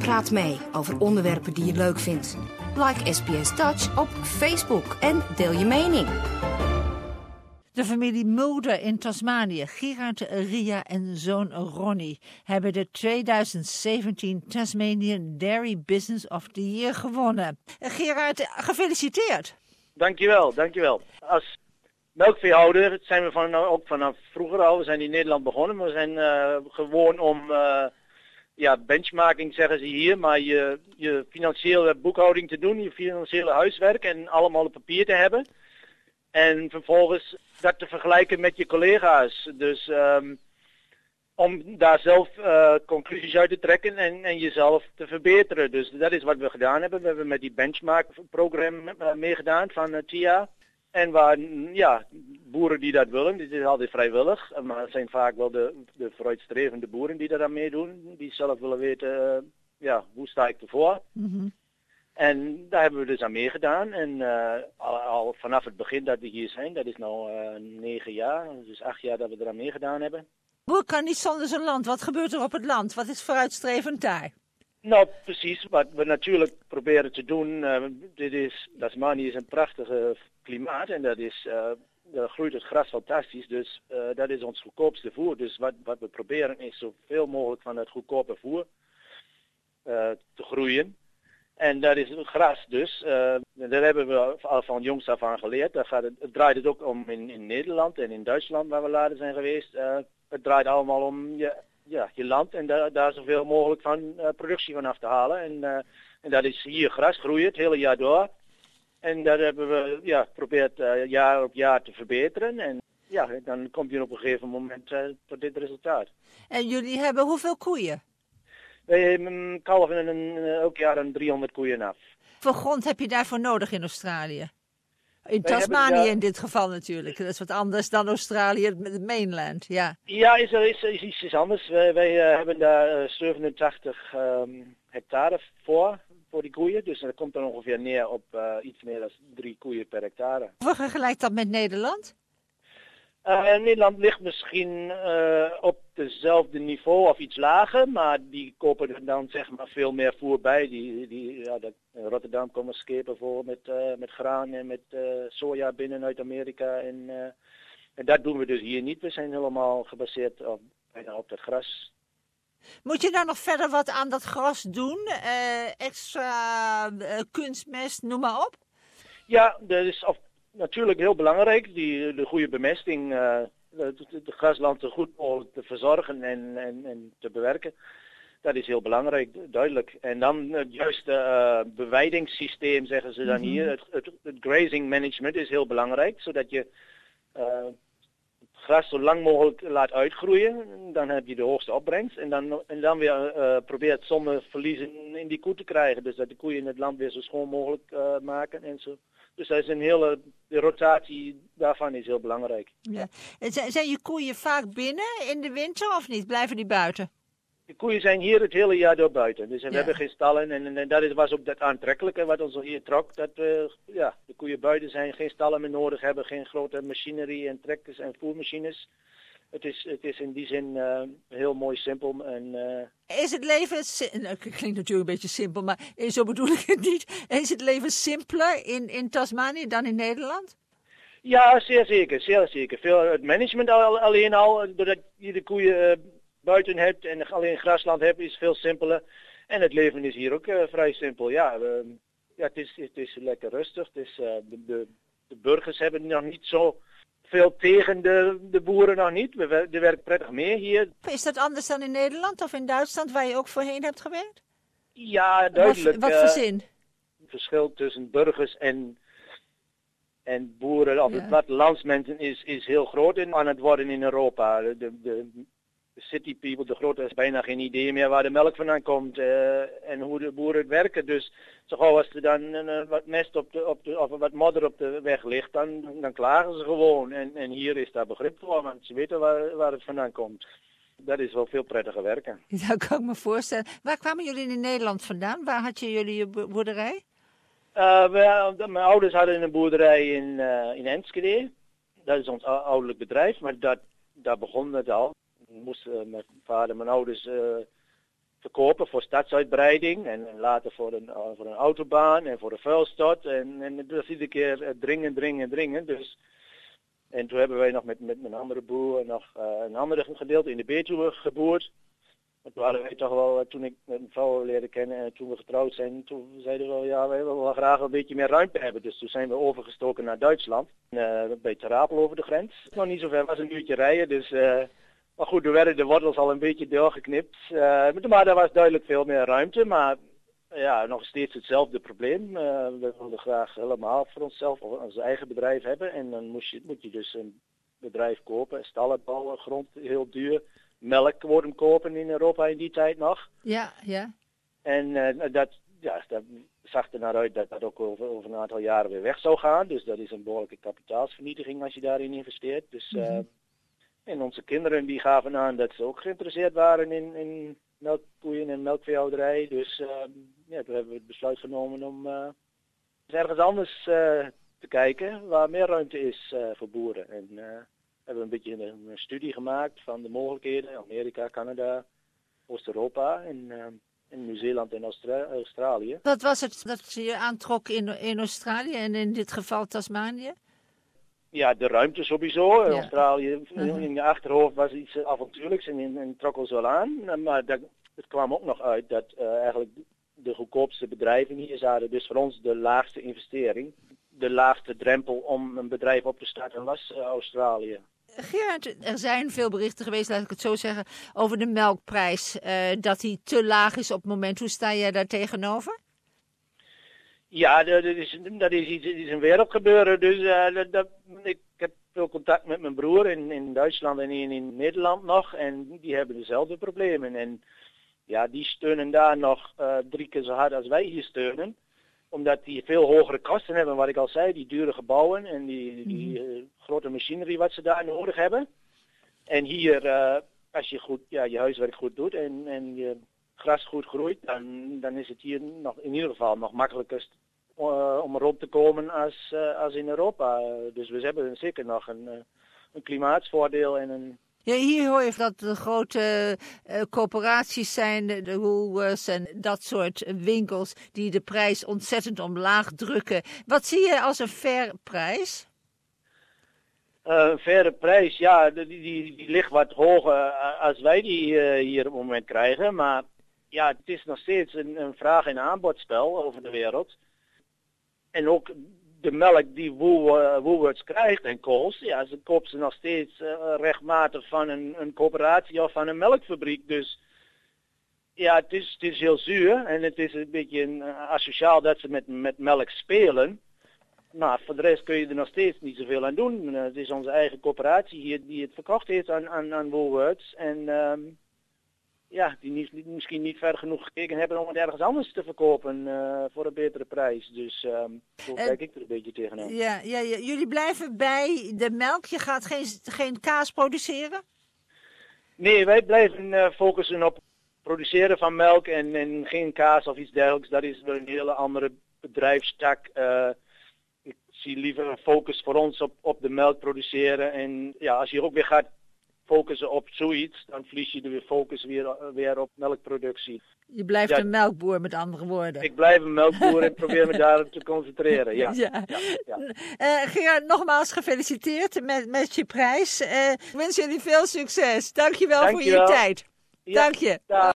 Praat mee over onderwerpen die je leuk vindt. Like SBS Dutch op Facebook en deel je mening. De familie Mulder in Tasmanië, Gerard, Ria en zoon Ronnie, hebben de 2017 Tasmanian Dairy Business of the Year gewonnen. Gerard, gefeliciteerd. Dankjewel. Als melkveehouder zijn we ook vanaf vroeger al, we zijn in Nederland begonnen, maar we zijn gewoon om benchmarking zeggen ze hier, maar je financiële boekhouding te doen, je financiële huiswerk en allemaal op papier te hebben. En vervolgens dat te vergelijken met je collega's. Dus om daar zelf conclusies uit te trekken en jezelf te verbeteren. Dus dat is wat we gedaan hebben. We hebben met die benchmark-programma meegedaan van TIA. En waar, boeren die dat willen, dit is altijd vrijwillig. Maar het zijn vaak wel de vooruitstrevende boeren die daar aan meedoen. Die zelf willen weten, hoe sta ik ervoor? Mm-hmm. En daar hebben we dus aan meegedaan. En al vanaf het begin dat we hier zijn, dat is nu 9 jaar, dus 8 jaar dat we eraan meegedaan hebben. Boer kan niet zonder zijn land. Wat gebeurt er op het land? Wat is vooruitstrevend daar? Nou, precies. Wat we natuurlijk proberen te doen, Tasmanië is een prachtig klimaat en daar groeit het gras fantastisch. Dus dat is ons goedkoopste voer. Dus wat we proberen is zoveel mogelijk van het goedkope voer te groeien. En dat is gras dus. Daar hebben we al van jongs af aan geleerd. Het draait het ook om in Nederland en in Duitsland waar we later zijn geweest. Het draait allemaal om je land en daar zoveel mogelijk van productie van af te halen. En dat is hier gras groeit het hele jaar door. En dat hebben we geprobeerd jaar op jaar te verbeteren. En dan kom je op een gegeven moment tot dit resultaat. En jullie hebben hoeveel koeien? Wij kalven elk jaar een 300 koeien af. Hoeveel grond heb je daarvoor nodig in Australië? In Tasmanië in dit geval natuurlijk. Dat is wat anders dan Australië, het mainland, ja. Ja, is iets anders. Wij hebben daar 87 hectare voor die koeien. Dus dat komt dan ongeveer neer op iets meer dan 3 koeien per hectare. Hoe vergelijkt dat met Nederland? Nederland ligt misschien op dezelfde niveau of iets lager, maar die kopen er dan zeg maar veel meer voer bij. In Rotterdam komen schepen vol met graan en met soja binnen uit Amerika. En dat doen we dus hier niet. We zijn helemaal gebaseerd op het gras. Moet je daar nog verder wat aan dat gras doen? Extra kunstmest, noem maar op? Ja, dat is natuurlijk heel belangrijk, de goede bemesting, de grasland zo goed mogelijk te verzorgen en te bewerken. Dat is heel belangrijk, duidelijk. En dan het juiste bewijdingssysteem, zeggen ze dan hier. Het grazing management is heel belangrijk, zodat je het gras zo lang mogelijk laat uitgroeien. Dan heb je de hoogste opbrengst. En dan weer probeert zonder verliezen in die koe te krijgen. Dus dat de koeien in het land weer zo schoon mogelijk maken en zo. Dus dat is de rotatie daarvan is heel belangrijk. Ja. Zijn je koeien vaak binnen in de winter of niet? Blijven die buiten? De koeien zijn hier het hele jaar door buiten. Dus we hebben geen stallen. En dat was ook dat aantrekkelijke wat ons hier trok. Dat de koeien buiten zijn, geen stallen meer nodig hebben. Geen grote machinerie en trekkers en voermachines. Het is in die zin heel mooi simpel. Is het leven, het klinkt natuurlijk een beetje simpel, maar zo bedoel ik het niet. Is het leven simpeler in Tasmanië dan in Nederland? Ja, zeer zeker. Het management alleen al, doordat je de koeien buiten hebt en alleen grasland hebt, is veel simpeler. En het leven is hier ook vrij simpel. Het is lekker rustig. De burgers hebben nog niet zo veel tegen de boeren nog niet. Er werkt prettig mee hier. Is dat anders dan in Nederland of in Duitsland, waar je ook voorheen hebt gewerkt? Ja, duidelijk. Wat voor zin? Het verschil tussen burgers en boeren of het plattelandsmensen is heel groot aan het worden in Europa. De city people, de grote, is bijna geen idee meer waar de melk vandaan komt en hoe de boeren het werken. Dus zo gauw als er dan wat mest of wat modder op de weg ligt, dan klagen ze gewoon. En hier is daar begrip voor, want ze weten waar het vandaan komt. Dat is wel veel prettiger werken. Dat kan ik me voorstellen. Waar kwamen jullie in Nederland vandaan? Waar had je jullie boerderij? Mijn ouders hadden een boerderij in Enschede. Dat is ons ouderlijk bedrijf, maar daar begon het al. Moesten mijn vader en mijn ouders verkopen voor stadsuitbreiding en later voor een autobaan en voor de vuilstort. En dat was iedere keer dringen. Dus, en toen hebben wij nog met een andere boer nog een andere gedeelte in de Betuwe geboerd. Maar toen hadden wij toch wel, toen ik mijn vrouw leerde kennen en toen we getrouwd zijn, toen zeiden we wel, ja, wij willen wel graag een beetje meer ruimte hebben. Dus toen zijn we overgestoken naar Duitsland, bij Terapel over de grens. Nog niet zo ver, was een uurtje rijden, dus... maar goed, er werden de wortels al een beetje doorgeknipt. Maar daar was duidelijk veel meer ruimte. Maar ja, nog steeds hetzelfde probleem. We wilden graag helemaal voor onszelf of ons eigen bedrijf hebben. En dan moet je dus een bedrijf kopen. Stallen bouwen, grond heel duur. Melk worden kopen in Europa in die tijd nog. Ja, ja. En dat zag er naar uit dat dat ook over een aantal jaren weer weg zou gaan. Dus dat is een behoorlijke kapitaalsvernietiging als je daarin investeert. Dus... En onze kinderen die gaven aan dat ze ook geïnteresseerd waren in melkkoeien en melkveehouderij. Dus toen hebben we het besluit genomen om ergens anders te kijken waar meer ruimte is voor boeren. En hebben we een beetje een studie gemaakt van de mogelijkheden. Amerika, Canada, Oost-Europa en Nieuw-Zeeland en Australië. Wat was het dat je aantrok in Australië en in dit geval Tasmanië? Ja, de ruimte sowieso. Ja. Australië in je achterhoofd was iets avontuurlijks en trok ons wel aan. Maar het kwam ook nog uit dat eigenlijk de goedkoopste bedrijven hier zaten. Dus voor ons de laagste investering. De laagste drempel om een bedrijf op te starten was Australië. Gerard, er zijn veel berichten geweest, laat ik het zo zeggen, over de melkprijs. Dat die te laag is op het moment. Hoe sta jij daar tegenover? Ja, dat is een wereldgebeuren. Dus ik heb veel contact met mijn broer in Duitsland en in Nederland nog. En die hebben dezelfde problemen. En ja, die steunen daar nog 3 keer zo hard als wij hier steunen. Omdat die veel hogere kosten hebben, wat ik al zei. Die dure gebouwen en die grote machinerie wat ze daar nodig hebben. En hier, als je je huiswerk goed doet en je gras goed groeit, dan is het hier nog in ieder geval nog makkelijker om rond te komen als in Europa. Dus we hebben zeker nog een klimaatsvoordeel en een... Ja, hier hoor je dat de grote corporaties zijn, de Woolworths en dat soort winkels die de prijs ontzettend omlaag drukken. Wat zie je als een fair prijs? Een faire prijs, ja, die ligt wat hoger als wij die hier op het moment krijgen. Maar ja, het is nog steeds een vraag- en aanbodspel over de wereld. En ook de melk die Woolworths krijgt en Coles, ja, ze koopt ze nog steeds rechtmatig van een coöperatie of van een melkfabriek. Dus ja, het is heel zuur en het is een beetje asociaal dat ze met melk spelen. Maar voor de rest kun je er nog steeds niet zoveel aan doen. Het is onze eigen coöperatie hier die het verkocht heeft aan Woolworths. En die misschien niet ver genoeg gekeken hebben om het ergens anders te verkopen voor een betere prijs. Dus zo kijk ik er een beetje tegenaan. Ja, jullie blijven bij de melk? Je gaat geen kaas produceren? Nee, wij blijven focussen op produceren van melk en geen kaas of iets dergelijks. Dat is een hele andere bedrijfstak. Ik zie liever een focus voor ons op de melk produceren. En ja, als je ook weer gaat focussen op zoiets, dan verlies je de focus weer op melkproductie. Je blijft een melkboer, met andere woorden. Ik blijf een melkboer en probeer me daarop te concentreren, ja. Gerard, nogmaals gefeliciteerd met je prijs. Ik wens jullie veel succes. Dank je wel voor je tijd. Ja, dank je.